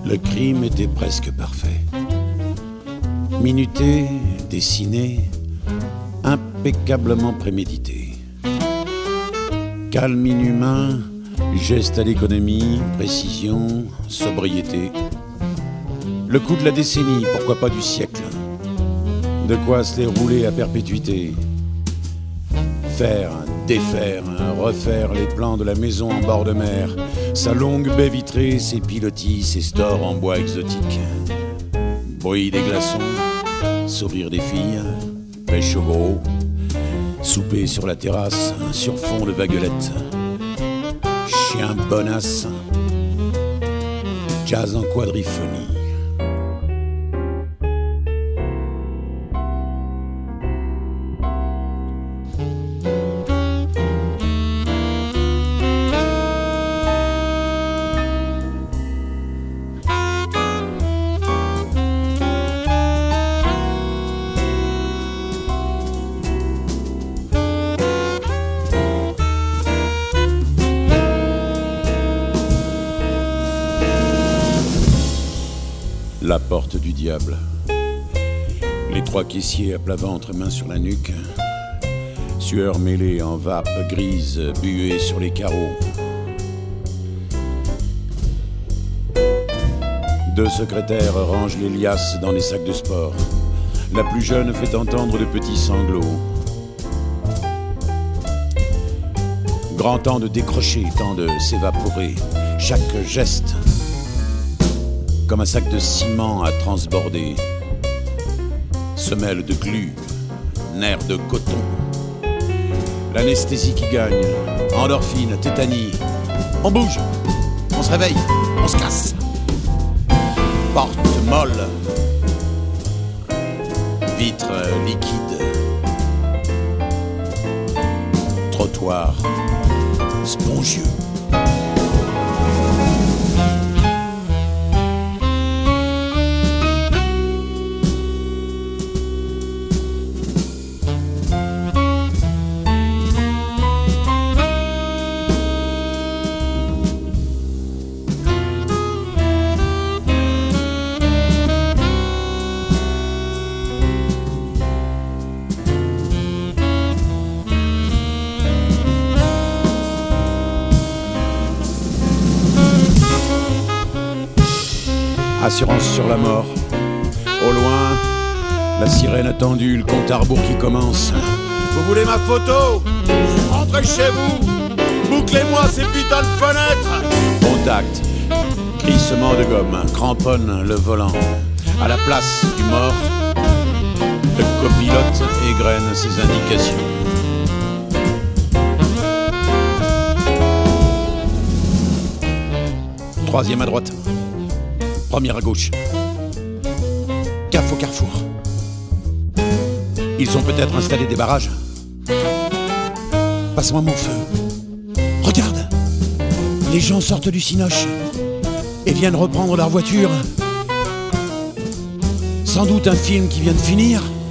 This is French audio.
Le crime était presque parfait. Minuté, dessiné, impeccablement prémédité. Calme inhumain, geste à l'économie, précision, sobriété. Le coup de la décennie, pourquoi pas du siècle. De quoi se les rouler à perpétuité. Faire, défaire, refaire les plans de la maison en bord de mer. Sa longue baie vitrée, ses pilotis, ses stores en bois exotique. Bruit des glaçons, sourire des filles, pêche au gros, souper sur la terrasse, sur fond de vaguelettes. Chien bonasse, jazz en quadriphonie. La porte du diable. Les trois caissiers à plat ventre, mains sur la nuque. Sueur mêlée en vape grise, buée sur les carreaux. Deux secrétaires rangent les liasses dans les sacs de sport. La plus jeune fait entendre de petits sanglots. Grand temps de décrocher, temps de s'évaporer. Chaque geste comme un sac de ciment à transborder. Semelle de glu, nerf de coton. L'anesthésie qui gagne, endorphine, tétanie. On bouge, on se réveille, on se casse. Porte molle, vitre liquide. Trottoir spongieux. Assurance sur la mort. Au loin, la sirène attendue, le compte à rebours qui commence. Vous voulez ma photo? Entrez chez vous. Bouclez-moi ces putains de fenêtres. Contact. Crissement de gomme. Cramponne le volant. À la place du mort, le copilote égrène ses indications. Troisième à droite. Première à gauche. CAF au carrefour. Ils ont peut-être installé des barrages. Passe-moi mon feu. Regarde. Les gens sortent du cinoche et viennent reprendre leur voiture. Sans doute un film qui vient de finir.